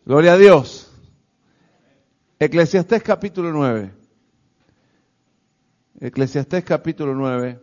Gloria a Dios. Eclesiastés capítulo 9. Eclesiastés capítulo 9.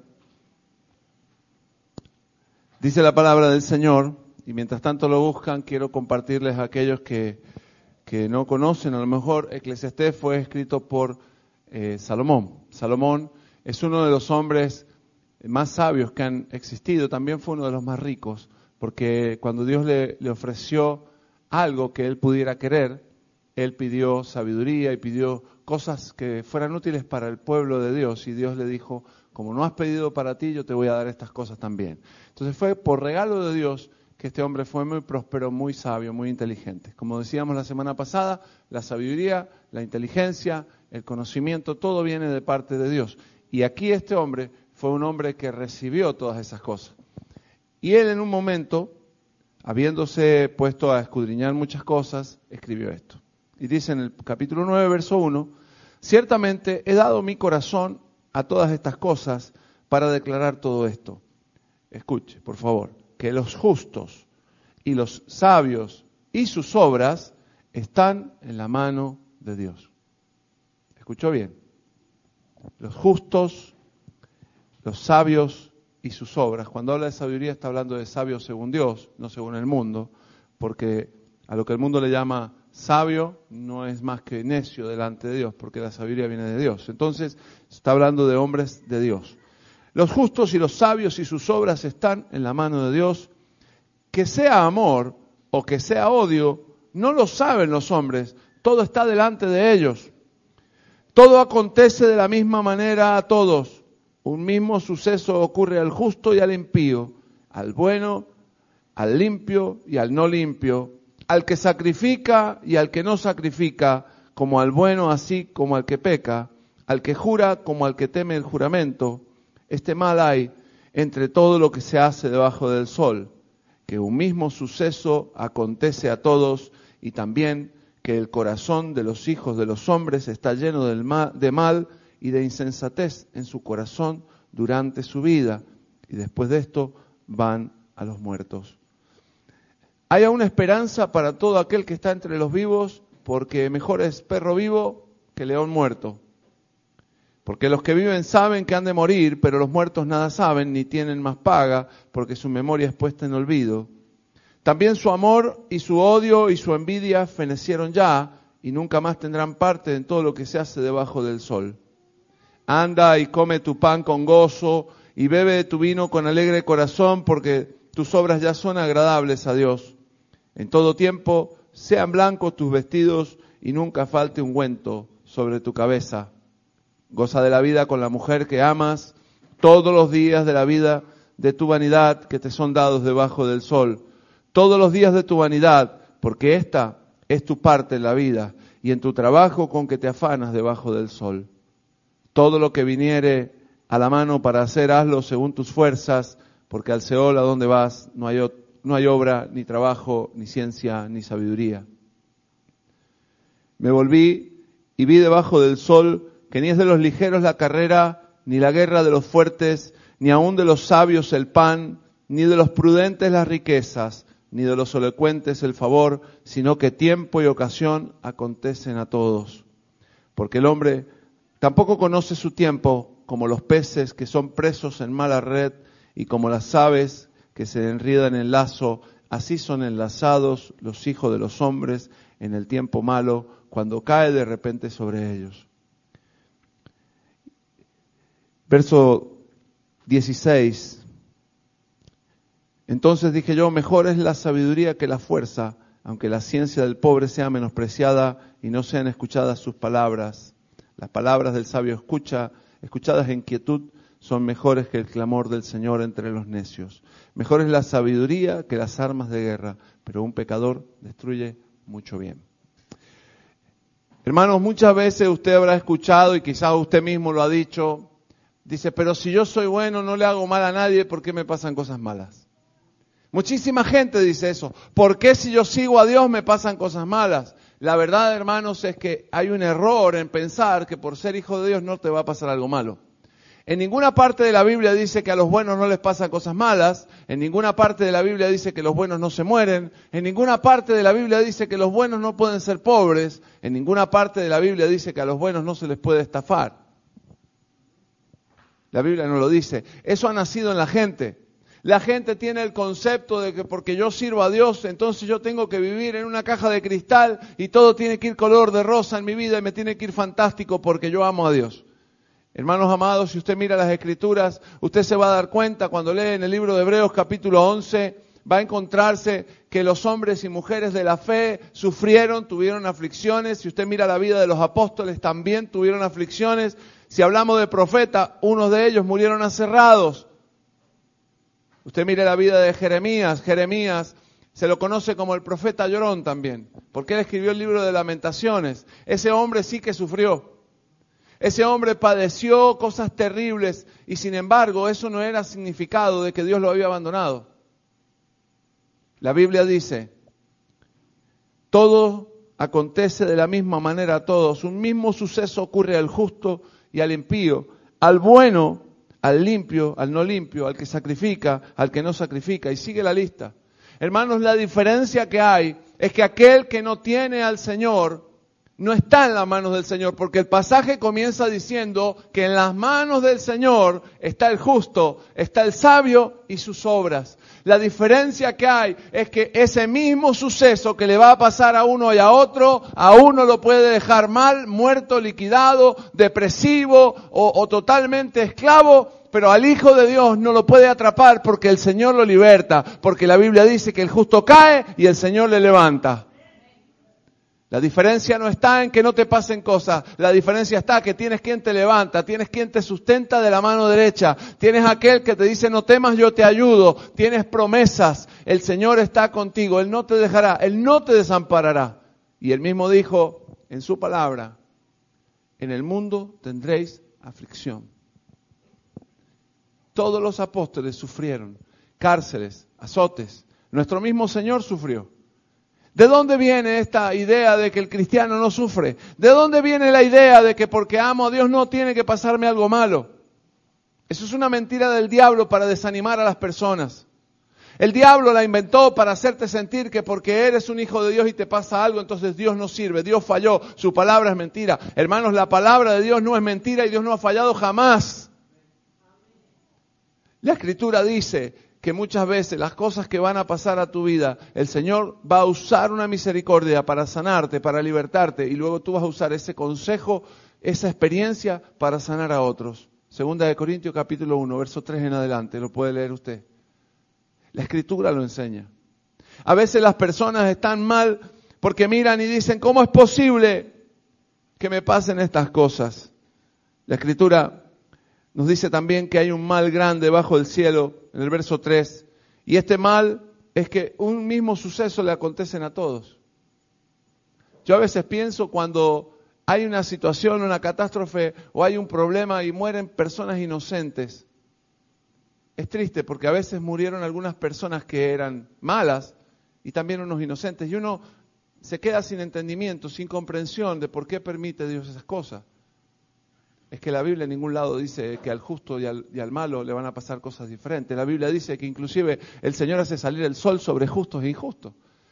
Dice la palabra del Señor, y mientras tanto lo buscan, quiero compartirles a aquellos que no conocen, a lo mejor Eclesiastés fue escrito por Salomón. Salomón es uno de los hombres más sabios que han existido, también fue uno de los más ricos, porque cuando Dios le ofreció algo que él pudiera querer, él pidió sabiduría y pidió cosas que fueran útiles para el pueblo de Dios, y Dios le dijo, como no has pedido para ti, yo te voy a dar estas cosas también. Entonces fue por regalo de Dios que este hombre fue muy próspero, muy sabio, muy inteligente. Como decíamos la semana pasada, la sabiduría, la inteligencia, el conocimiento, todo viene de parte de Dios. Y aquí este hombre fue un hombre que recibió todas esas cosas. Y él en un momento, habiéndose puesto a escudriñar muchas cosas, escribió esto. Y dice en el capítulo 9, verso 1, ciertamente he dado mi corazón a todas estas cosas para declarar todo esto. Escuche, por favor, que los justos y los sabios y sus obras están en la mano de Dios. ¿Escuchó bien? Los justos, los sabios y sus obras. Cuando habla de sabiduría está hablando de sabios según Dios, no según el mundo, porque a lo que el mundo le llama sabio no es más que necio delante de Dios, porque la sabiduría viene de Dios. Entonces está hablando de hombres de Dios. Los justos y los sabios y sus obras están en la mano de Dios. Que sea amor o que sea odio, no lo saben los hombres, todo está delante de ellos. Todo acontece de la misma manera a todos. Un mismo suceso ocurre al justo y al impío, al bueno, al limpio y al no limpio, al que sacrifica y al que no sacrifica, como al bueno así como al que peca, al que jura como al que teme el juramento. Este mal hay entre todo lo que se hace debajo del sol, que un mismo suceso acontece a todos y también que el corazón de los hijos de los hombres está lleno de mal y de insensatez en su corazón durante su vida, y después de esto van a los muertos. Hay aún esperanza para todo aquel que está entre los vivos, porque mejor es perro vivo que león muerto. Porque los que viven saben que han de morir, pero los muertos nada saben ni tienen más paga, porque su memoria es puesta en olvido. También su amor y su odio y su envidia fenecieron ya, y nunca más tendrán parte en todo lo que se hace debajo del sol. Anda y come tu pan con gozo, y bebe de tu vino con alegre corazón, porque tus obras ya son agradables a Dios. En todo tiempo sean blancos tus vestidos, y nunca falte ungüento sobre tu cabeza. Goza de la vida con la mujer que amas, todos los días de la vida de tu vanidad que te son dados debajo del sol. Todos los días de tu vanidad, porque esta es tu parte en la vida, y en tu trabajo con que te afanas debajo del sol. Todo lo que viniere a la mano para hacer, hazlo según tus fuerzas, porque al Seol a donde vas no hay obra, ni trabajo, ni ciencia, ni sabiduría. Me volví y vi debajo del sol que ni es de los ligeros la carrera, ni la guerra de los fuertes, ni aun de los sabios el pan, ni de los prudentes las riquezas, ni de los elocuentes el favor, sino que tiempo y ocasión acontecen a todos. Porque el hombre tampoco conoce su tiempo, como los peces que son presos en mala red, y como las aves que se enriedan en lazo, así son enlazados los hijos de los hombres en el tiempo malo, cuando cae de repente sobre ellos. Verso 16. Entonces dije yo, mejor es la sabiduría que la fuerza, aunque la ciencia del pobre sea menospreciada y no sean escuchadas sus palabras. Las palabras del sabio escuchadas en quietud, son mejores que el clamor del Señor entre los necios. Mejor es la sabiduría que las armas de guerra, pero un pecador destruye mucho bien. Hermanos, muchas veces usted habrá escuchado, y quizás usted mismo lo ha dicho, dice, pero si yo soy bueno, no le hago mal a nadie, ¿por qué me pasan cosas malas? Muchísima gente dice eso. ¿Por qué si yo sigo a Dios me pasan cosas malas? La verdad, hermanos, es que hay un error en pensar que por ser hijo de Dios no te va a pasar algo malo. En ninguna parte de la Biblia dice que a los buenos no les pasan cosas malas. En ninguna parte de la Biblia dice que los buenos no se mueren. En ninguna parte de la Biblia dice que los buenos no pueden ser pobres. En ninguna parte de la Biblia dice que a los buenos no se les puede estafar. La Biblia no lo dice. Eso ha nacido en la gente. La gente tiene el concepto de que porque yo sirvo a Dios, entonces yo tengo que vivir en una caja de cristal y todo tiene que ir color de rosa en mi vida y me tiene que ir fantástico porque yo amo a Dios. Hermanos amados, si usted mira las Escrituras, usted se va a dar cuenta cuando lee en el libro de Hebreos capítulo 11, va a encontrarse que los hombres y mujeres de la fe sufrieron, tuvieron aflicciones. Si usted mira la vida de los apóstoles, también tuvieron aflicciones. Si hablamos de profetas, unos de ellos murieron aserrados. Usted mire la vida de Jeremías. Jeremías se lo conoce como el profeta llorón también, porque él escribió el libro de Lamentaciones. Ese hombre sí que sufrió. Ese hombre padeció cosas terribles y sin embargo eso no era significado de que Dios lo había abandonado. La Biblia dice, todo acontece de la misma manera a todos. Un mismo suceso ocurre al justo y al impío, al bueno, al limpio, al no limpio, al que sacrifica, al que no sacrifica. Y sigue la lista. Hermanos, la diferencia que hay es que aquel que no tiene al Señor no está en las manos del Señor, porque el pasaje comienza diciendo que en las manos del Señor está el justo, está el sabio y sus obras. La diferencia que hay es que ese mismo suceso que le va a pasar a uno y a uno lo puede dejar mal, muerto, liquidado, depresivo o totalmente esclavo, pero al Hijo de Dios no lo puede atrapar porque el Señor lo liberta, porque la Biblia dice que el justo cae y el Señor le levanta. La diferencia no está en que no te pasen cosas, la diferencia está que tienes quien te levanta, tienes quien te sustenta de la mano derecha, tienes aquel que te dice no temas, yo te ayudo, tienes promesas, el Señor está contigo, Él no te dejará, Él no te desamparará. Y Él mismo dijo en su palabra, en el mundo tendréis aflicción. Todos los apóstoles sufrieron, cárceles, azotes, nuestro mismo Señor sufrió. ¿De dónde viene esta idea de que el cristiano no sufre? ¿De dónde viene la idea de que porque amo a Dios no tiene que pasarme algo malo? Eso es una mentira del diablo para desanimar a las personas. El diablo la inventó para hacerte sentir que porque eres un hijo de Dios y te pasa algo, entonces Dios no sirve, Dios falló, su palabra es mentira. Hermanos, la palabra de Dios no es mentira y Dios no ha fallado jamás. La Escritura dice que muchas veces las cosas que van a pasar a tu vida, el Señor va a usar una misericordia para sanarte, para libertarte, y luego tú vas a usar ese consejo, esa experiencia para sanar a otros. Segunda de Corintios capítulo 1, verso 3 en adelante, lo puede leer usted. La Escritura lo enseña. A veces las personas están mal porque miran y dicen, ¿cómo es posible que me pasen estas cosas? La Escritura nos dice también que hay un mal grande bajo el cielo, en el verso 3. Y este mal es que un mismo suceso le acontecen a todos. Yo a veces pienso cuando hay una situación, una catástrofe o hay un problema y mueren personas inocentes. Es triste porque a veces murieron algunas personas que eran malas y también unos inocentes. Y uno se queda sin entendimiento, sin comprensión de por qué permite Dios esas cosas. Es que la Biblia en ningún lado dice que al justo y al malo le van a pasar cosas diferentes. La Biblia dice que inclusive el Señor hace salir el sol sobre justos e injustos.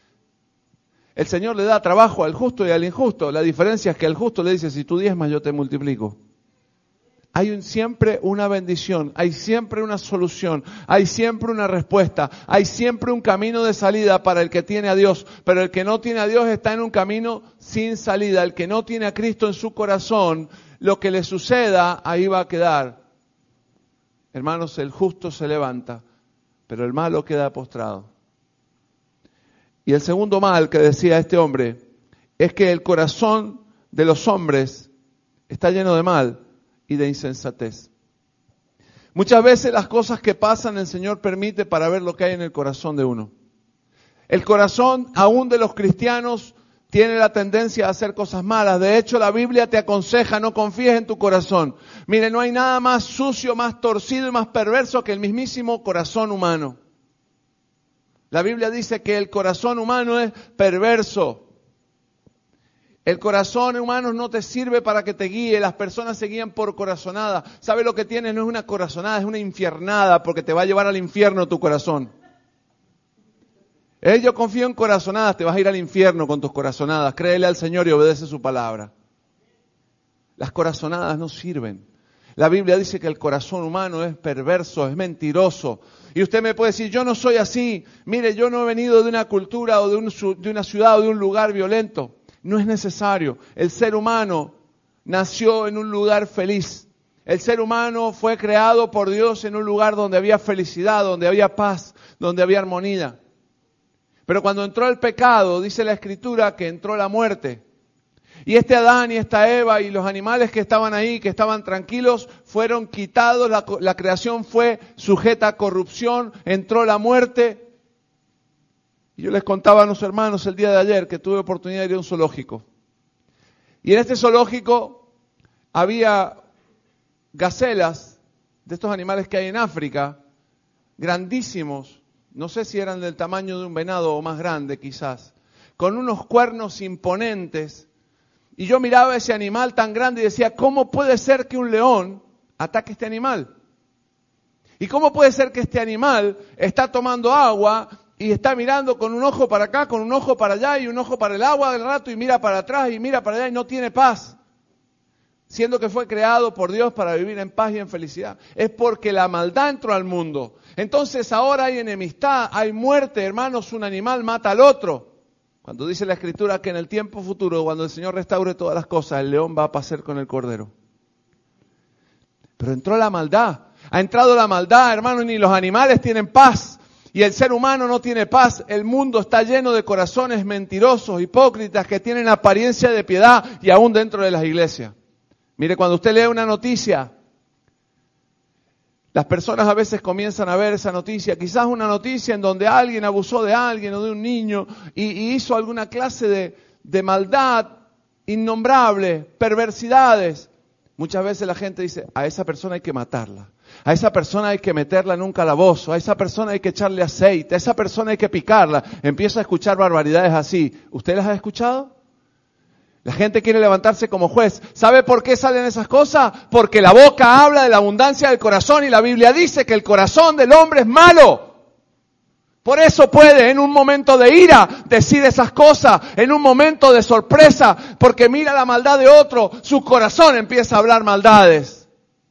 El Señor le da trabajo al justo y al injusto. La diferencia es que al justo le dice, si tú diezmas yo te multiplico. Hay siempre una bendición, hay siempre una solución, hay siempre una respuesta, hay siempre un camino de salida para el que tiene a Dios. Pero el que no tiene a Dios está en un camino sin salida. El que no tiene a Cristo en su corazón, lo que le suceda, ahí va a quedar. Hermanos, el justo se levanta, pero el malo queda postrado. Y el segundo mal que decía este hombre es que el corazón de los hombres está lleno de mal y de insensatez. Muchas veces las cosas que pasan el Señor permite para ver lo que hay en el corazón de uno. El corazón, aún de los cristianos, tiene la tendencia a hacer cosas malas. De hecho, la Biblia te aconseja, no confíes en tu corazón. Mire, no hay nada más sucio, más torcido y más perverso que el mismísimo corazón humano. La Biblia dice que el corazón humano es perverso. El corazón, hermanos, no te sirve para que te guíe. Las personas se guían por corazonada. ¿Sabe lo que tienes? No es una corazonada, es una infiernada, porque te va a llevar al infierno tu corazón. Yo confío en corazonadas, te vas a ir al infierno con tus corazonadas. Créele al Señor y obedece su palabra. Las corazonadas no sirven. La Biblia dice que el corazón humano es perverso, es mentiroso. Y usted me puede decir, yo no soy así. Mire, yo no he venido de una cultura o de una ciudad o de un lugar violento. No es necesario. El ser humano nació en un lugar feliz. El ser humano fue creado por Dios en un lugar donde había felicidad, donde había paz, donde había armonía. Pero cuando entró el pecado, dice la Escritura que entró la muerte. Y este Adán y esta Eva y los animales que estaban ahí, que estaban tranquilos, fueron quitados, la creación fue sujeta a corrupción, entró la muerte. Y yo les contaba a los hermanos el día de ayer que tuve oportunidad de ir a un zoológico. Y en este zoológico había gacelas, de estos animales que hay en África, grandísimos, no sé si eran del tamaño de un venado o más grande quizás, con unos cuernos imponentes. Y yo miraba ese animal tan grande y decía, ¿cómo puede ser que un león ataque a este animal? ¿Y cómo puede ser que este animal está tomando agua y está mirando con un ojo para acá, con un ojo para allá y un ojo para el agua del rato y mira para atrás y mira para allá y no tiene paz? Siendo que fue creado por Dios para vivir en paz y en felicidad. Es porque la maldad entró al mundo. Entonces ahora hay enemistad, hay muerte, hermanos, un animal mata al otro. Cuando dice la Escritura que en el tiempo futuro, cuando el Señor restaure todas las cosas, el león va a pacer con el cordero. Pero entró la maldad. Ha entrado la maldad, hermanos, ni los animales tienen paz. Y el ser humano no tiene paz. El mundo está lleno de corazones mentirosos, hipócritas, que tienen apariencia de piedad y aún dentro de las iglesias. Mire, cuando usted lee una noticia, las personas a veces comienzan a ver esa noticia, quizás una noticia en donde alguien abusó de alguien o de un niño y hizo alguna clase de maldad innombrable, perversidades. Muchas veces la gente dice, a esa persona hay que matarla, a esa persona hay que meterla en un calabozo, a esa persona hay que echarle aceite, a esa persona hay que picarla. Empieza a escuchar barbaridades así. ¿Usted las ha escuchado? La gente quiere levantarse como juez. ¿Sabe por qué salen esas cosas? Porque la boca habla de la abundancia del corazón y la Biblia dice que el corazón del hombre es malo. Por eso puede en un momento de ira decir esas cosas, en un momento de sorpresa, porque mira la maldad de otro, su corazón empieza a hablar maldades.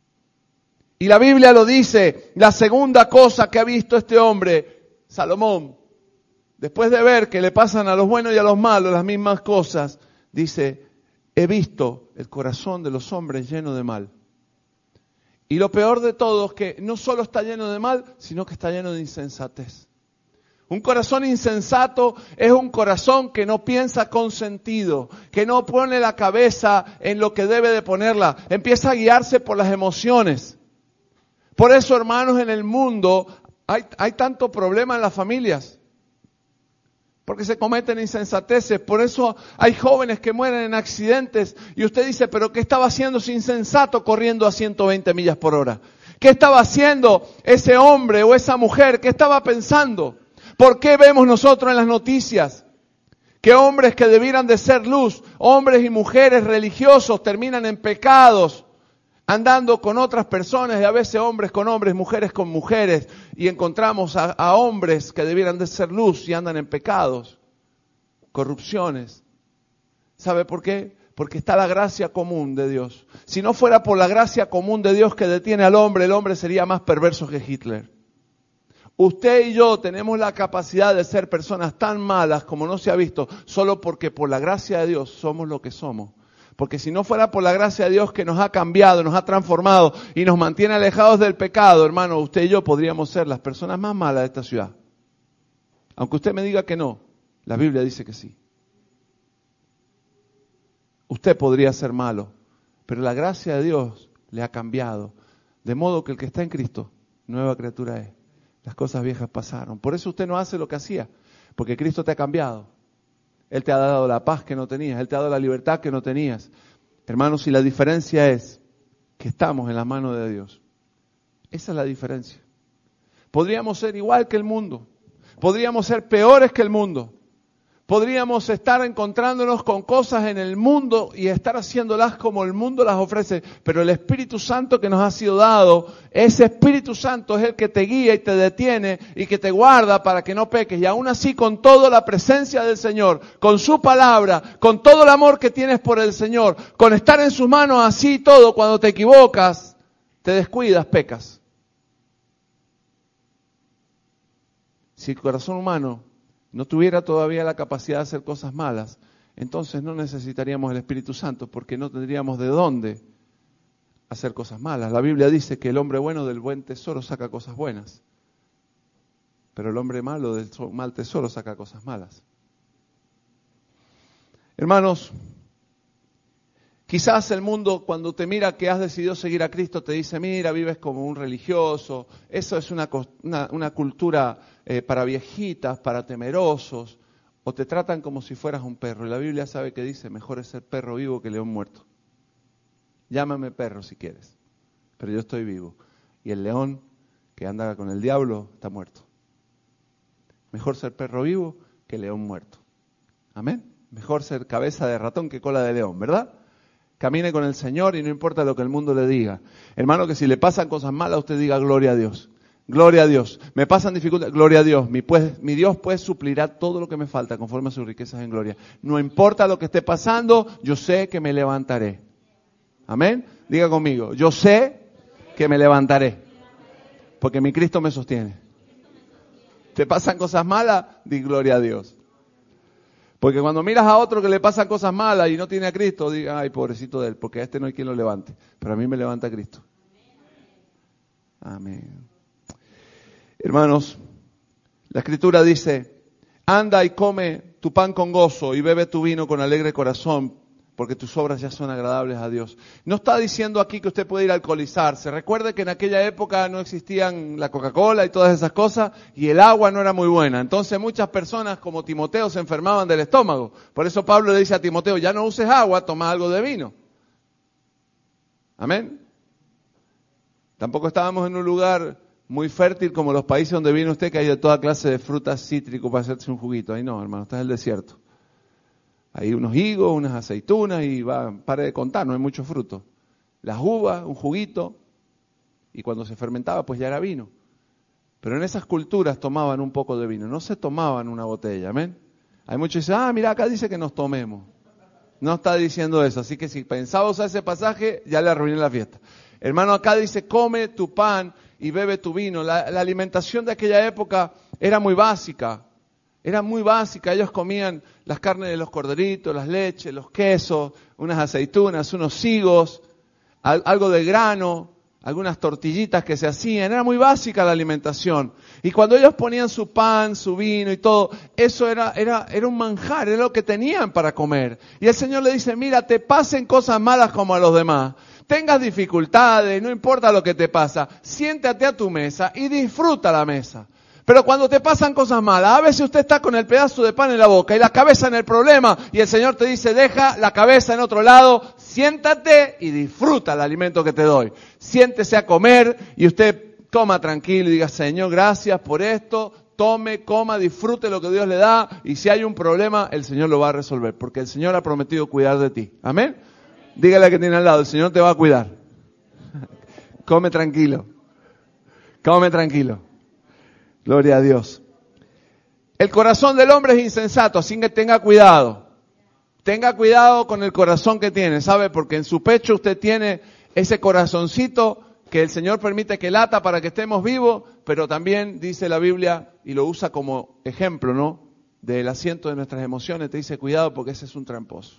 Y la Biblia lo dice, la segunda cosa que ha visto este hombre, Salomón, después de ver que le pasan a los buenos y a los malos las mismas cosas, dice, he visto el corazón de los hombres lleno de mal. Y lo peor de todo es que no solo está lleno de mal, sino que está lleno de insensatez. Un corazón insensato es un corazón que no piensa con sentido, que no pone la cabeza en lo que debe de ponerla, empieza a guiarse por las emociones. Por eso, hermanos, en el mundo hay tanto problema en las familias. Porque se cometen insensateces, por eso hay jóvenes que mueren en accidentes y usted dice, pero ¿qué estaba haciendo ese insensato corriendo a 120 millas por hora? ¿Qué estaba haciendo ese hombre o esa mujer? ¿Qué estaba pensando? ¿Por qué vemos nosotros en las noticias que hombres que debieran de ser luz, hombres y mujeres religiosos terminan en pecados? Andando con otras personas y a veces hombres con hombres, mujeres con mujeres y encontramos a hombres que debieran de ser luz y andan en pecados, corrupciones. ¿Sabe por qué? Porque está la gracia común de Dios. Si no fuera por la gracia común de Dios que detiene al hombre, el hombre sería más perverso que Hitler. Usted y yo tenemos la capacidad de ser personas tan malas como no se ha visto, solo porque por la gracia de Dios somos lo que somos. Porque si no fuera por la gracia de Dios que nos ha cambiado, nos ha transformado y nos mantiene alejados del pecado, hermano, usted y yo podríamos ser las personas más malas de esta ciudad. Aunque usted me diga que no, la Biblia dice que sí. Usted podría ser malo, pero la gracia de Dios le ha cambiado. De modo que el que está en Cristo, nueva criatura es. Las cosas viejas pasaron. Por eso usted no hace lo que hacía, porque Cristo te ha cambiado. Él te ha dado la paz que no tenías, Él te ha dado la libertad que no tenías. Hermanos, y la diferencia es que estamos en la mano de Dios. Esa es la diferencia. Podríamos ser igual que el mundo. Podríamos ser peores que el mundo. Podríamos estar encontrándonos con cosas en el mundo y estar haciéndolas como el mundo las ofrece, pero el Espíritu Santo que nos ha sido dado, ese Espíritu Santo es el que te guía y te detiene y que te guarda para que no peques. Y aún así, con toda la presencia del Señor, con su palabra, con todo el amor que tienes por el Señor, con estar en sus manos así todo, cuando te equivocas, te descuidas, pecas. Si el corazón humano no tuviera todavía la capacidad de hacer cosas malas, entonces no necesitaríamos el Espíritu Santo, porque no tendríamos de dónde hacer cosas malas. La Biblia dice que el hombre bueno del buen tesoro saca cosas buenas, pero el hombre malo del mal tesoro saca cosas malas. Hermanos, quizás el mundo cuando te mira que has decidido seguir a Cristo te dice, mira, vives como un religioso, eso es una cultura para viejitas, para temerosos, o te tratan como si fueras un perro. Y la Biblia sabe que dice, mejor es ser perro vivo que león muerto. Llámame perro si quieres, pero yo estoy vivo. Y el león que anda con el diablo está muerto. Mejor ser perro vivo que león muerto. Amén. Mejor ser cabeza de ratón que cola de león, ¿verdad? Camine con el Señor y no importa lo que el mundo le diga. Hermano, que si le pasan cosas malas, usted diga gloria a Dios. Gloria a Dios. Me pasan dificultades, gloria a Dios. Mi Dios pues suplirá todo lo que me falta conforme a sus riquezas en gloria. No importa lo que esté pasando, yo sé que me levantaré. Amén. Diga conmigo, yo sé que me levantaré. Porque mi Cristo me sostiene. ¿Te pasan cosas malas? Di gloria a Dios. Porque cuando miras a otro que le pasan cosas malas y no tiene a Cristo, diga, ay, pobrecito de él, porque a este no hay quien lo levante. Pero a mí me levanta Cristo. Amén. Hermanos, la Escritura dice, anda y come tu pan con gozo y bebe tu vino con alegre corazón, porque tus obras ya son agradables a Dios. No está diciendo aquí que usted puede ir a alcoholizarse. Recuerde que en aquella época no existían la Coca-Cola y todas esas cosas, y el agua no era muy buena. Entonces muchas personas como Timoteo se enfermaban del estómago. Por eso Pablo le dice a Timoteo, ya no uses agua, toma algo de vino. Amén. Tampoco estábamos en un lugar muy fértil como los países donde viene usted, que hay de toda clase de frutas cítricas para hacerse un juguito. Ahí no, hermano, está en el desierto. Hay unos higos, unas aceitunas y pare de contar, no hay mucho fruto. Las uvas, un juguito, y cuando se fermentaba pues ya era vino. Pero en esas culturas tomaban un poco de vino, no se tomaban una botella, amén. Hay muchos que dicen, mira, acá dice que nos tomemos. No está diciendo eso, así que si pensaba usar ese pasaje, ya le arruiné la fiesta. Hermano, acá dice, come tu pan y bebe tu vino. La alimentación de aquella época era muy básica. Era muy básica, ellos comían las carnes de los corderitos, las leches, los quesos, unas aceitunas, unos higos, algo de grano, algunas tortillitas que se hacían. Era muy básica la alimentación. Y cuando ellos ponían su pan, su vino y todo, eso era un manjar, era lo que tenían para comer. Y el Señor le dice, mira, te pasen cosas malas como a los demás. Tengas dificultades, no importa lo que te pasa, siéntate a tu mesa y disfruta la mesa. Pero cuando te pasan cosas malas, a veces usted está con el pedazo de pan en la boca y la cabeza en el problema y el Señor te dice, deja la cabeza en otro lado, siéntate y disfruta el alimento que te doy. Siéntese a comer y usted coma tranquilo y diga, Señor, gracias por esto, tome, coma, disfrute lo que Dios le da y si hay un problema, el Señor lo va a resolver porque el Señor ha prometido cuidar de ti. Amén. Dígale a que tiene al lado, el Señor te va a cuidar. Come tranquilo. Come tranquilo. Gloria a Dios. El corazón del hombre es insensato, así que tenga cuidado. Tenga cuidado con el corazón que tiene, ¿sabe? Porque en su pecho usted tiene ese corazoncito que el Señor permite que lata para que estemos vivos, pero también dice la Biblia, y lo usa como ejemplo, ¿no? Del asiento de nuestras emociones, te dice cuidado porque ese es un tramposo.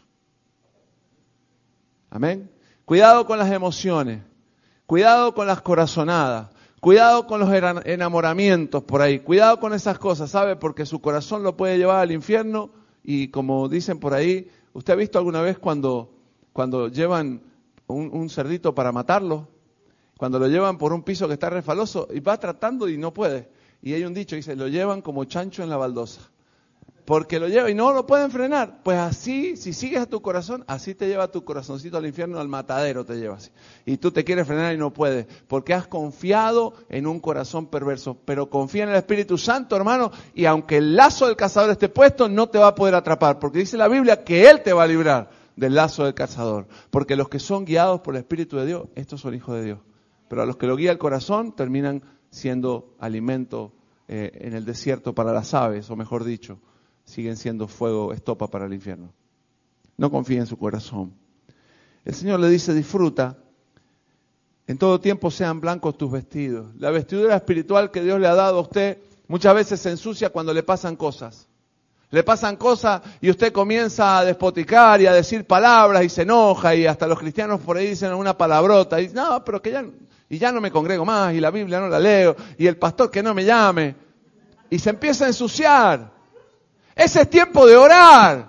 Amén. Cuidado con las emociones, cuidado con las corazonadas. Cuidado con los enamoramientos por ahí, cuidado con esas cosas, ¿sabe? Porque su corazón lo puede llevar al infierno y como dicen por ahí, ¿usted ha visto alguna vez cuando llevan un cerdito para matarlo? Cuando lo llevan por un piso que está refaloso y va tratando y no puede. Y hay un dicho, dice, lo llevan como chancho en la baldosa. Porque lo lleva y no lo pueden frenar. Pues así, si sigues a tu corazón, así te lleva tu corazoncito al infierno, al matadero te lleva así. Y tú te quieres frenar y no puedes, porque has confiado en un corazón perverso. Pero confía en el Espíritu Santo, hermano, y aunque el lazo del cazador esté puesto, no te va a poder atrapar, porque dice la Biblia que Él te va a librar del lazo del cazador. Porque los que son guiados por el Espíritu de Dios, estos son hijos de Dios. Pero a los que lo guía el corazón, terminan siendo alimento en el desierto para las aves, o mejor dicho, siguen siendo fuego, estopa para el infierno. No confíe en su corazón. El Señor le dice, disfruta. En todo tiempo sean blancos tus vestidos. La vestidura espiritual que Dios le ha dado a usted muchas veces se ensucia cuando le pasan cosas. Le pasan cosas y usted comienza a despoticar y a decir palabras y se enoja y hasta los cristianos por ahí dicen una palabrota y no, pero que ya no me congrego más y la Biblia no la leo y el pastor que no me llame y se empieza a ensuciar. Ese es tiempo de orar.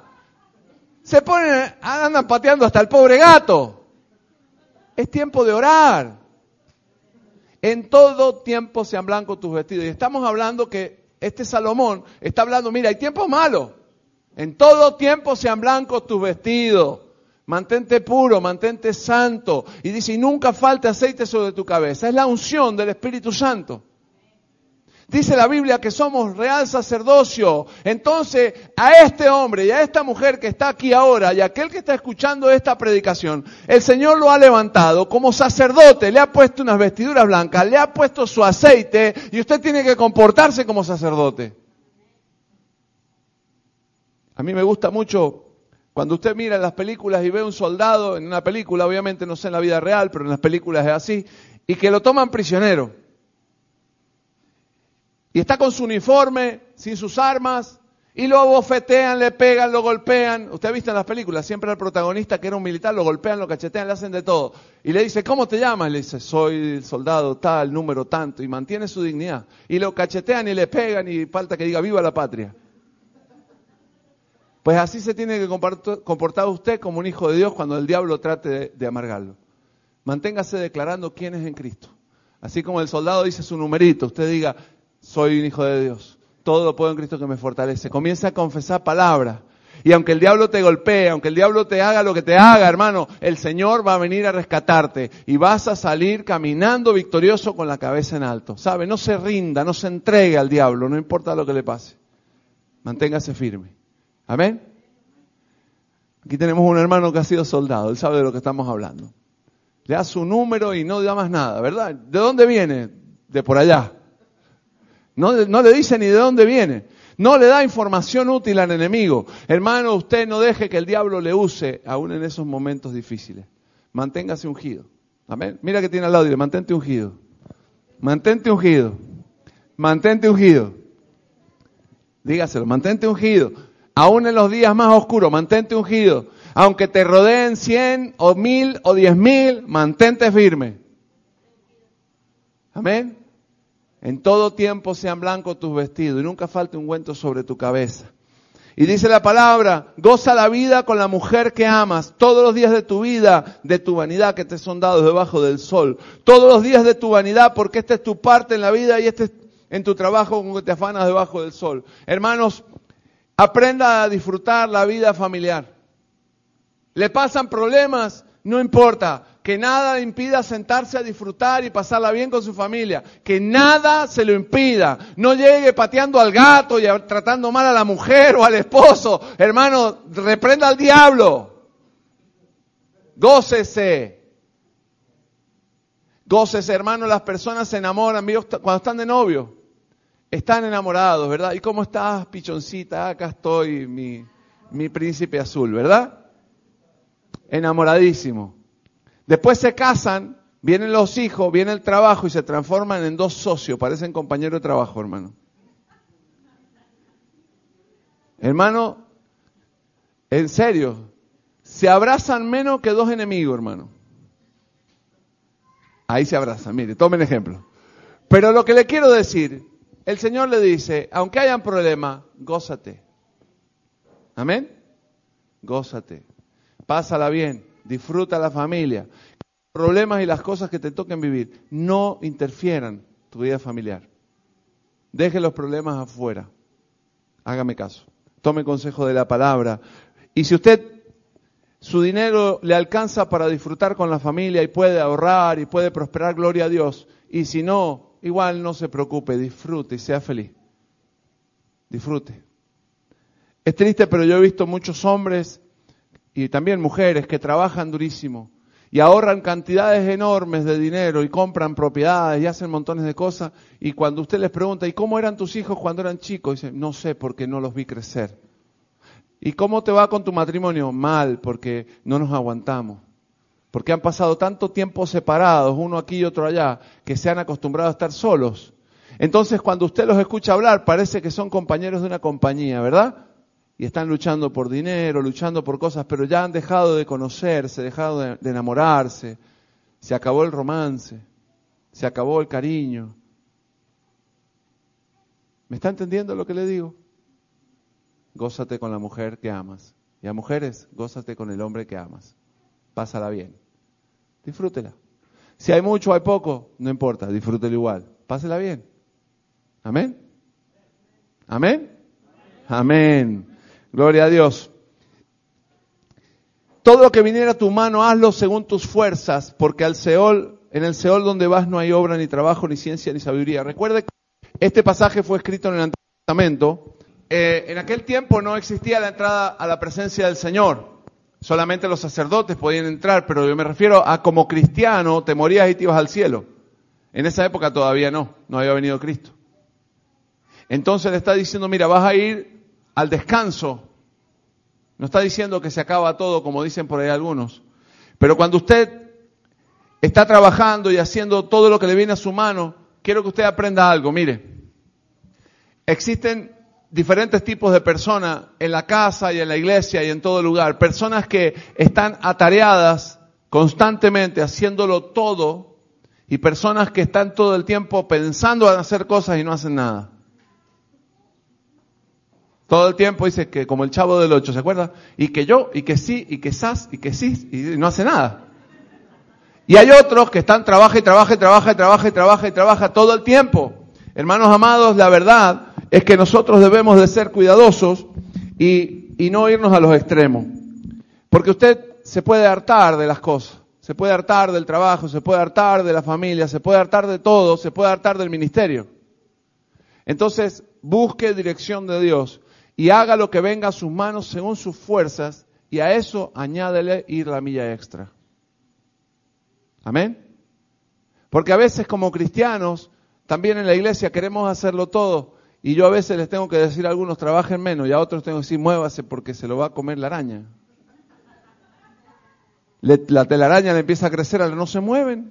Andan pateando hasta el pobre gato. Es tiempo de orar. En todo tiempo sean blancos tus vestidos. Y estamos hablando que este Salomón está hablando, mira, hay tiempos malos. En todo tiempo sean blancos tus vestidos. Mantente puro, mantente santo. Y dice, y nunca falte aceite sobre tu cabeza. Es la unción del Espíritu Santo. Dice la Biblia que somos real sacerdocio. Entonces, a este hombre y a esta mujer que está aquí ahora y a aquel que está escuchando esta predicación, el Señor lo ha levantado como sacerdote, le ha puesto unas vestiduras blancas, le ha puesto su aceite y usted tiene que comportarse como sacerdote. A mí me gusta mucho cuando usted mira las películas y ve un soldado en una película, obviamente no sé en la vida real, pero en las películas es así, y que lo toman prisionero. Y está con su uniforme, sin sus armas, y lo bofetean, le pegan, lo golpean. Usted ha visto en las películas, siempre al protagonista que era un militar, lo golpean, lo cachetean, le hacen de todo. Y le dice, ¿cómo te llamas? Le dice, soy el soldado tal, número tanto, y mantiene su dignidad. Y lo cachetean y le pegan y falta que diga, ¡viva la patria! Pues así se tiene que comportar usted como un hijo de Dios cuando el diablo trate de amargarlo. Manténgase declarando quién es en Cristo. Así como el soldado dice su numerito, usted diga, soy un hijo de Dios. Todo lo puedo en Cristo que me fortalece. Comienza a confesar palabras. Y aunque el diablo te golpee, aunque el diablo te haga lo que te haga, hermano, el Señor va a venir a rescatarte. Y vas a salir caminando victorioso con la cabeza en alto. ¿Sabe? No se rinda, no se entregue al diablo, no importa lo que le pase. Manténgase firme. ¿Amén? Aquí tenemos un hermano que ha sido soldado. Él sabe de lo que estamos hablando. Le da su número y no da más nada, ¿verdad? ¿De dónde viene? De por allá. No le dice ni de dónde viene. No le da información útil al enemigo. Hermano, usted no deje que el diablo le use aún en esos momentos difíciles. Manténgase ungido. Amén. Mira que tiene al lado, dile, mantente ungido. Mantente ungido. Mantente ungido. Dígaselo, mantente ungido. Aún en los días más oscuros, mantente ungido. Aunque te rodeen 100 o 1000 o 10.000, mantente firme. Amén. En todo tiempo sean blancos tus vestidos y nunca falte ungüento sobre tu cabeza. Y dice la palabra, goza la vida con la mujer que amas todos los días de tu vida, de tu vanidad que te son dados debajo del sol. Todos los días de tu vanidad, porque esta es tu parte en la vida y este es en tu trabajo con que te afanas debajo del sol. Hermanos, aprenda a disfrutar la vida familiar. ¿Le pasan problemas? No importa. Que nada le impida sentarse a disfrutar y pasarla bien con su familia. Que nada se lo impida. No llegue pateando al gato y tratando mal a la mujer o al esposo. Hermano, reprenda al diablo. Gócese. Gócese, hermano. Las personas se enamoran. Cuando están de novio, están enamorados, ¿verdad? ¿Y cómo estás, pichoncita? Acá estoy, mi príncipe azul, ¿verdad? Enamoradísimo. Después se casan, vienen los hijos, viene el trabajo y se transforman en dos socios, parecen compañeros de trabajo, hermano. Hermano, en serio, se abrazan menos que dos enemigos, hermano. Ahí se abrazan, mire, tomen ejemplo. Pero lo que le quiero decir, el Señor le dice, aunque hayan problemas, gózate. ¿Amén? Gózate. Pásala bien. Disfruta la familia. Los problemas y las cosas que te toquen vivir no interfieran tu vida familiar. Deje los problemas afuera. Hágame caso. tome consejo de la palabra. Y si usted, su dinero le alcanza para disfrutar con la familia y puede ahorrar y puede prosperar, gloria a Dios. Y si no, igual no se preocupe, disfrute y sea feliz. Disfrute. Es triste, pero yo he visto muchos hombres y también mujeres que trabajan durísimo y ahorran cantidades enormes de dinero y compran propiedades y hacen montones de cosas. Y cuando usted les pregunta, ¿y cómo eran tus hijos cuando eran chicos? Dicen, no sé, porque no los vi crecer. ¿Y cómo te va con tu matrimonio? Mal, porque no nos aguantamos. Porque han pasado tanto tiempo separados, uno aquí y otro allá, que se han acostumbrado a estar solos. Entonces, cuando usted los escucha hablar, parece que son compañeros de una compañía, ¿verdad? Y están luchando por dinero, luchando por cosas, pero ya han dejado de conocerse, dejado de enamorarse. Se acabó el romance, se acabó el cariño. ¿Me está entendiendo lo que le digo? Gózate con la mujer que amas. Y a mujeres, gózate con el hombre que amas. Pásala bien. Disfrútela. Si hay mucho o hay poco, no importa, disfrútela igual. Pásela bien. ¿Amén? ¿Amén? Amén. Gloria a Dios. Todo lo que viniera a tu mano, hazlo según tus fuerzas, porque en el Seol donde vas no hay obra, ni trabajo, ni ciencia, ni sabiduría. Recuerde que este pasaje fue escrito en el Antiguo Testamento. En aquel tiempo no existía la entrada a la presencia del Señor. Solamente los sacerdotes podían entrar, pero yo me refiero a como cristiano te morías y te ibas al cielo. En esa época todavía no había venido Cristo. Entonces le está diciendo, mira, vas a ir al descanso. No está diciendo que se acaba todo, como dicen por ahí algunos. Pero cuando usted está trabajando y haciendo todo lo que le viene a su mano, quiero que usted aprenda algo. Mire, existen diferentes tipos de personas en la casa y en la iglesia y en todo lugar. Personas que están atareadas constantemente haciéndolo todo y personas que están todo el tiempo pensando en hacer cosas y no hacen nada. Todo el tiempo dice que como el Chavo del 8, ¿se acuerda? Y que yo, y que sí, y que sas, y que sí, y no hace nada. Y hay otros que están trabaja todo el tiempo. Hermanos amados, la verdad es que nosotros debemos de ser cuidadosos y no irnos a los extremos. Porque usted se puede hartar de las cosas, se puede hartar del trabajo, se puede hartar de la familia, se puede hartar de todo, se puede hartar del ministerio. Entonces, busque dirección de Dios y haga lo que venga a sus manos según sus fuerzas y a eso añádele ir la milla extra. Amén. Porque a veces como cristianos, también en la iglesia queremos hacerlo todo. Y yo a veces les tengo que decir a algunos trabajen menos y a otros tengo que decir muévase porque se lo va a comer la araña. La telaraña le empieza a crecer, no se mueven.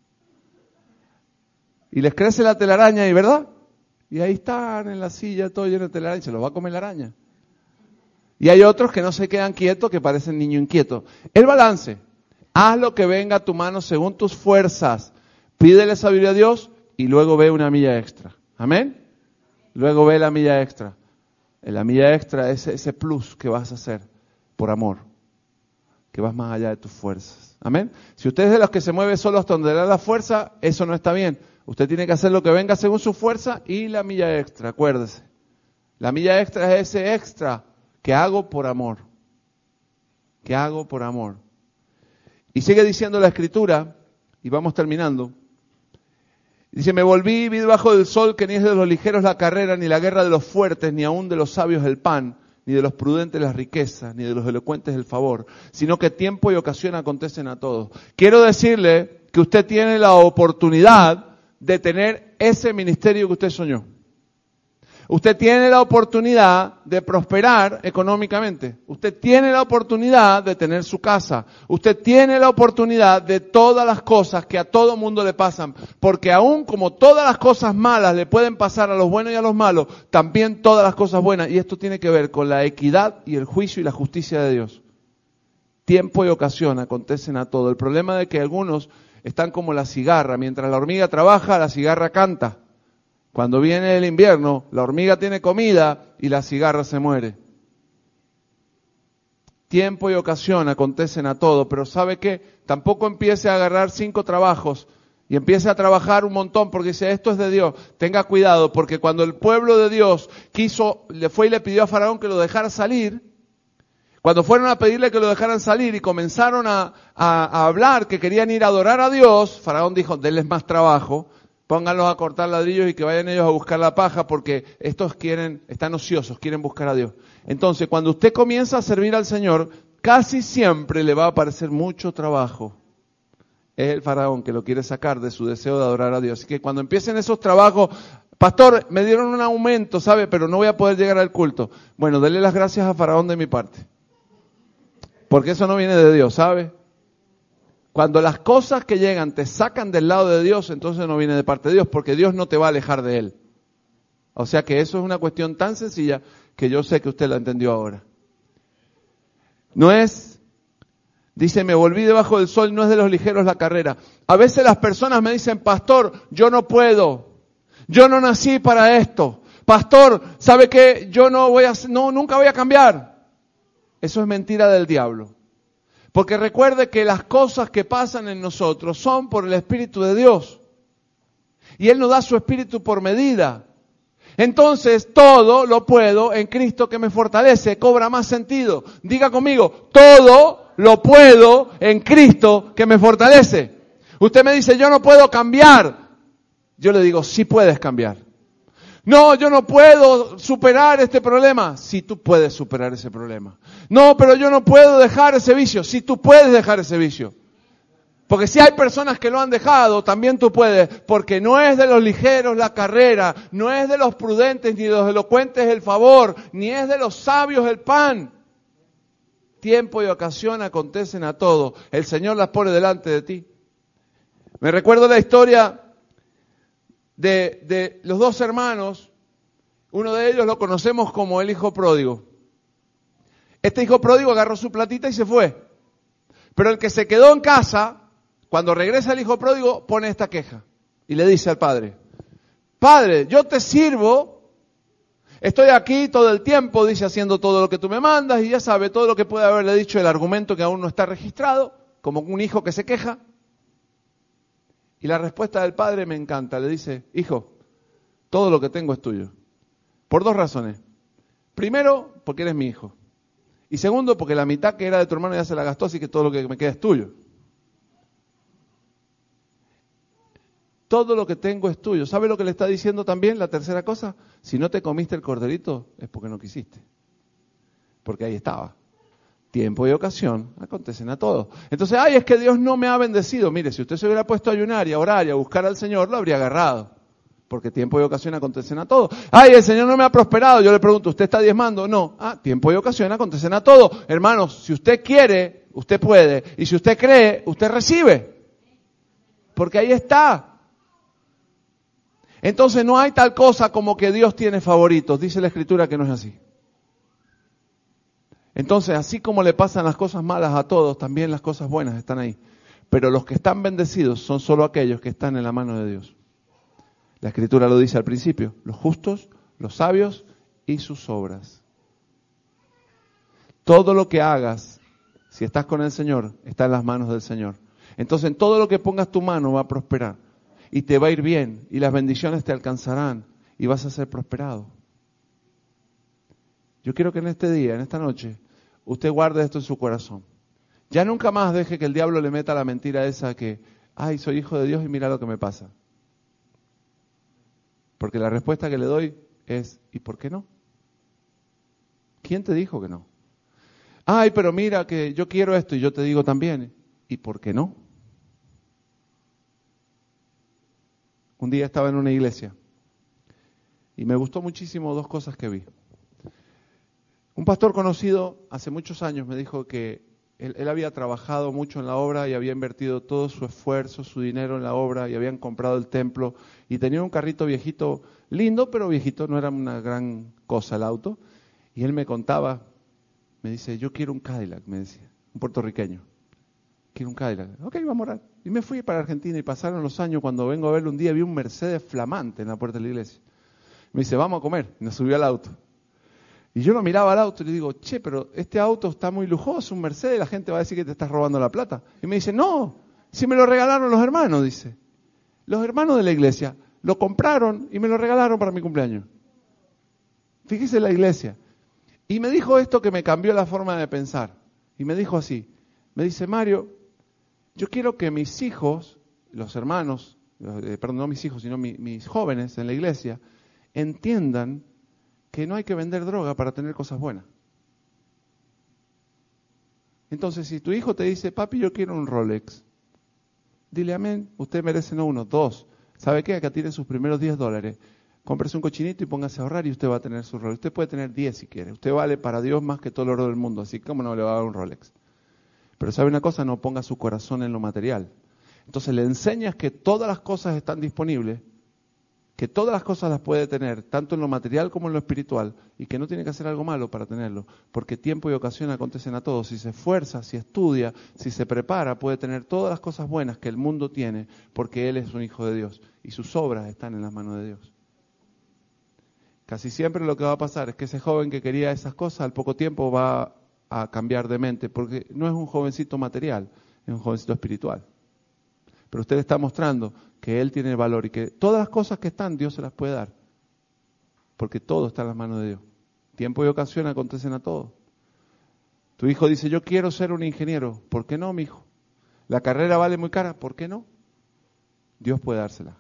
Y les crece la telaraña y ¿verdad? Y ahí están en la silla todo lleno de telaraña y se lo va a comer la araña. Y hay otros que no se quedan quietos, que parecen niños inquietos. El balance. Haz lo que venga a tu mano según tus fuerzas. Pídele sabiduría a Dios y luego ve una milla extra. Amén. Luego ve la milla extra. La milla extra es ese plus que vas a hacer por amor. Que vas más allá de tus fuerzas. Amén. Si usted es de los que se mueve solo hasta donde le da la fuerza, eso no está bien. Usted tiene que hacer lo que venga según su fuerza y la milla extra, acuérdese. La milla extra es ese extra que hago por amor. Que hago por amor. Y sigue diciendo la Escritura, y vamos terminando. Dice, me volví y vi debajo del sol que ni es de los ligeros la carrera, ni la guerra de los fuertes, ni aún de los sabios el pan, ni de los prudentes las riquezas, ni de los elocuentes el favor, sino que tiempo y ocasión acontecen a todos. Quiero decirle que usted tiene la oportunidad de tener ese ministerio que usted soñó. Usted tiene la oportunidad de prosperar económicamente. Usted tiene la oportunidad de tener su casa. Usted tiene la oportunidad de todas las cosas que a todo mundo le pasan. Porque aún como todas las cosas malas le pueden pasar a los buenos y a los malos, también todas las cosas buenas. Y esto tiene que ver con la equidad y el juicio y la justicia de Dios. Tiempo y ocasión acontecen a todo. El problema de que algunos están como la cigarra. Mientras la hormiga trabaja, la cigarra canta. Cuando viene el invierno, la hormiga tiene comida y la cigarra se muere. Tiempo y ocasión acontecen a todo, pero ¿sabe qué? Tampoco empiece a agarrar 5 trabajos y empiece a trabajar un montón porque dice, esto es de Dios, tenga cuidado, porque cuando el pueblo de Dios le fue y le pidió a Faraón que lo dejara salir, cuando fueron a pedirle que lo dejaran salir y comenzaron a hablar que querían ir a adorar a Dios, Faraón dijo, denles más trabajo, pónganlos a cortar ladrillos y que vayan ellos a buscar la paja porque estos están ociosos, quieren buscar a Dios. Entonces, cuando usted comienza a servir al Señor, casi siempre le va a aparecer mucho trabajo. Es el Faraón que lo quiere sacar de su deseo de adorar a Dios. Así que cuando empiecen esos trabajos, pastor, me dieron un aumento, ¿sabe? Pero no voy a poder llegar al culto. Bueno, dele las gracias a Faraón de mi parte. Porque eso no viene de Dios, ¿sabe? Cuando las cosas que llegan te sacan del lado de Dios, entonces no viene de parte de Dios, porque Dios no te va a alejar de Él. O sea que eso es una cuestión tan sencilla que yo sé que usted la entendió ahora. No es... Dice, me volví debajo del sol, no es de los ligeros la carrera. A veces las personas me dicen, pastor, yo no puedo. Yo no nací para esto. Pastor, ¿sabe qué? Yo nunca voy a cambiar. Eso es mentira del diablo. Porque recuerde que las cosas que pasan en nosotros son por el Espíritu de Dios. Y Él nos da su Espíritu por medida. Entonces, todo lo puedo en Cristo que me fortalece. Cobra más sentido. Diga conmigo, todo lo puedo en Cristo que me fortalece. Usted me dice, yo no puedo cambiar. Yo le digo, sí puedes cambiar. No, yo no puedo superar este problema. Sí, tú puedes superar ese problema. No, pero yo no puedo dejar ese vicio. Sí, tú puedes dejar ese vicio. Porque si hay personas que lo han dejado, también tú puedes. Porque no es de los ligeros la carrera, no es de los prudentes ni de los elocuentes el favor, ni es de los sabios el pan. Tiempo y ocasión acontecen a todos. El Señor las pone delante de ti. Me recuerdo la historia de los dos hermanos. Uno de ellos lo conocemos como el hijo pródigo. Este hijo pródigo agarró su platita y se fue. Pero el que se quedó en casa, cuando regresa el hijo pródigo, pone esta queja. Y le dice al padre, Padre, yo te sirvo, estoy aquí todo el tiempo, dice, haciendo todo lo que tú me mandas, y ya sabe todo lo que puede haberle dicho el argumento que aún no está registrado, como un hijo que se queja. Y la respuesta del padre me encanta, le dice, hijo, todo lo que tengo es tuyo. Por dos razones. Primero, porque eres mi hijo. Y segundo, porque la mitad que era de tu hermano ya se la gastó, así que todo lo que me queda es tuyo. Todo lo que tengo es tuyo. ¿Sabe lo que le está diciendo también? La tercera cosa, si no te comiste el corderito es porque no quisiste. Porque ahí estaba. Tiempo y ocasión acontecen a todos. Entonces, es que Dios no me ha bendecido. Mire, si usted se hubiera puesto a ayunar y a orar y a buscar al Señor, lo habría agarrado. Porque tiempo y ocasión acontecen a todos. El Señor no me ha prosperado. Yo le pregunto, ¿usted está diezmando? No. Tiempo y ocasión acontecen a todos. Hermanos, si usted quiere, usted puede. Y si usted cree, usted recibe. Porque ahí está. Entonces no hay tal cosa como que Dios tiene favoritos. Dice la Escritura que no es así. Entonces, así como le pasan las cosas malas a todos, también las cosas buenas están ahí. Pero los que están bendecidos son solo aquellos que están en la mano de Dios. La Escritura lo dice al principio, los justos, los sabios y sus obras. Todo lo que hagas, si estás con el Señor, está en las manos del Señor. Entonces, en todo lo que pongas tu mano va a prosperar. Y te va a ir bien, y las bendiciones te alcanzarán, y vas a ser prosperado. Yo quiero que en este día, en esta noche, usted guarde esto en su corazón. Ya nunca más deje que el diablo le meta la mentira esa que, soy hijo de Dios y mira lo que me pasa. Porque la respuesta que le doy es, ¿y por qué no? ¿Quién te dijo que no? Pero mira que yo quiero esto y yo te digo también, ¿y por qué no? Un día estaba en una iglesia y me gustó muchísimo dos cosas que vi. Un pastor conocido hace muchos años me dijo que él había trabajado mucho en la obra y había invertido todo su esfuerzo, su dinero en la obra y habían comprado el templo y tenía un carrito viejito, lindo pero viejito, no era una gran cosa el auto. Y él me contaba, me dice, yo quiero un Cadillac, me decía, un puertorriqueño. Quiero un Cadillac. Ok, vamos a orar. Y me fui para Argentina y pasaron los años, cuando vengo a verlo un día vi un Mercedes flamante en la puerta de la iglesia. Me dice, vamos a comer. Y nos subió al auto. Y yo lo miraba al auto y le digo, pero este auto está muy lujoso, un Mercedes, la gente va a decir que te estás robando la plata. Y me dice, no, si me lo regalaron los hermanos, dice. Los hermanos de la iglesia lo compraron y me lo regalaron para mi cumpleaños. Fíjese la iglesia. Y me dijo esto que me cambió la forma de pensar. Y me dijo así, me dice, Mario, yo quiero que mis hijos, los hermanos, perdón, no mis hijos, sino mis jóvenes en la iglesia, entiendan que no hay que vender droga para tener cosas buenas. Entonces, si tu hijo te dice, papi, yo quiero un Rolex, dile amén, usted merece no uno, dos. ¿Sabe qué? Acá tiene sus primeros $10. Cómprese un cochinito y póngase a ahorrar y usted va a tener su Rolex. Usted puede tener 10 si quiere. Usted vale para Dios más que todo el oro del mundo, así que cómo no le va a dar un Rolex. Pero ¿sabe una cosa? No ponga su corazón en lo material. Entonces le enseñas que todas las cosas están disponibles, que todas las cosas las puede tener, tanto en lo material como en lo espiritual, y que no tiene que hacer algo malo para tenerlo, porque tiempo y ocasión acontecen a todos. Si se esfuerza, si estudia, si se prepara, puede tener todas las cosas buenas que el mundo tiene, porque él es un hijo de Dios, y sus obras están en las manos de Dios. Casi siempre lo que va a pasar es que ese joven que quería esas cosas, al poco tiempo va a cambiar de mente, porque no es un jovencito material, es un jovencito espiritual. Pero usted le está mostrando que él tiene valor y que todas las cosas que están, Dios se las puede dar. Porque todo está en las manos de Dios. Tiempo y ocasión acontecen a todos. Tu hijo dice, yo quiero ser un ingeniero. ¿Por qué no, mi hijo? La carrera vale muy cara. ¿Por qué no? Dios puede dársela.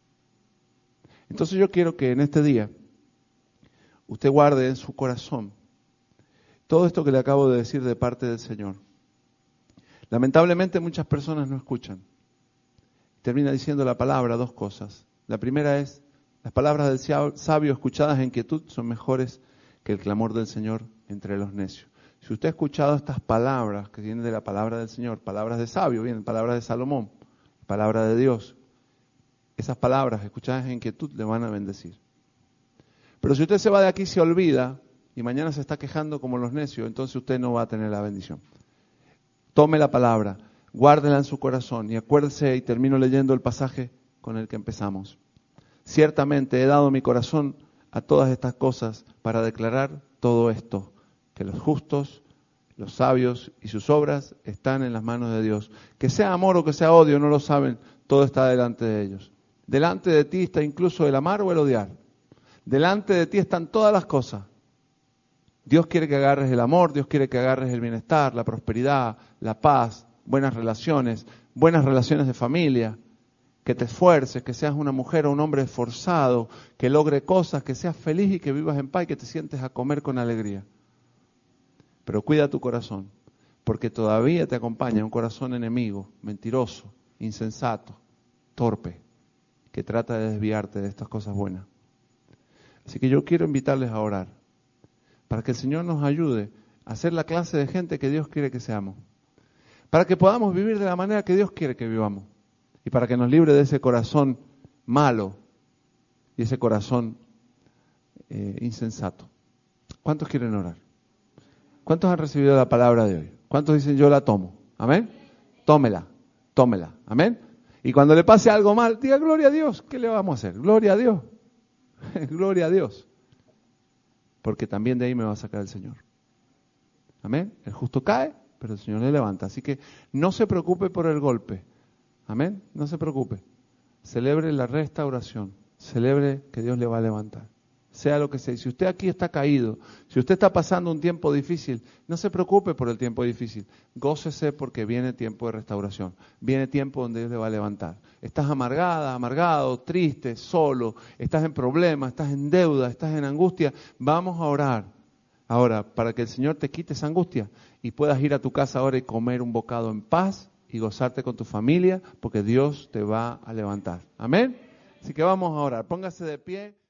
Entonces yo quiero que en este día usted guarde en su corazón todo esto que le acabo de decir de parte del Señor. Lamentablemente muchas personas no escuchan. Termina diciendo la palabra dos cosas. La primera es, las palabras del sabio escuchadas en quietud son mejores que el clamor del Señor entre los necios. Si usted ha escuchado estas palabras que vienen de la palabra del Señor, palabras de sabio, vienen palabras de Salomón, palabra de Dios, esas palabras escuchadas en quietud le van a bendecir. Pero si usted se va de aquí y se olvida, y mañana se está quejando como los necios, entonces usted no va a tener la bendición. Tome la palabra, guárdela en su corazón y acuérdese, y termino leyendo el pasaje con el que empezamos. Ciertamente he dado mi corazón a todas estas cosas para declarar todo esto, que los justos, los sabios y sus obras están en las manos de Dios. Que sea amor o que sea odio, no lo saben, todo está delante de ellos. Delante de ti está incluso el amar o el odiar. Delante de ti están todas las cosas. Dios quiere que agarres el amor, Dios quiere que agarres el bienestar, la prosperidad, la paz, buenas relaciones de familia, que te esfuerces, que seas una mujer o un hombre esforzado, que logre cosas, que seas feliz y que vivas en paz y que te sientes a comer con alegría. Pero cuida tu corazón, porque todavía te acompaña un corazón enemigo, mentiroso, insensato, torpe, que trata de desviarte de estas cosas buenas. Así que yo quiero invitarles a orar, para que el Señor nos ayude a ser la clase de gente que Dios quiere que seamos, para que podamos vivir de la manera que Dios quiere que vivamos, y para que nos libre de ese corazón malo y ese corazón insensato. ¿Cuántos quieren orar? ¿Cuántos han recibido la palabra de hoy? ¿Cuántos dicen yo la tomo? ¿Amén? Tómela. ¿Amén? Y cuando le pase algo mal, diga gloria a Dios. ¿Qué le vamos a hacer? Gloria a Dios. Gloria a Dios. Porque también de ahí me va a sacar el Señor. Amén. El justo cae, pero el Señor le levanta. Así que no se preocupe por el golpe. Amén. No se preocupe. Celebre la restauración. Celebre que Dios le va a levantar. Sea lo que sea. Y si usted aquí está caído, si usted está pasando un tiempo difícil, no se preocupe por el tiempo difícil. Gócese porque viene tiempo de restauración. Viene tiempo donde Dios le va a levantar. Estás amargada, amargado, triste, solo, estás en problemas, estás en deuda, estás en angustia. Vamos a orar ahora para que el Señor te quite esa angustia y puedas ir a tu casa ahora y comer un bocado en paz y gozarte con tu familia porque Dios te va a levantar. Amén. Así que vamos a orar. Póngase de pie.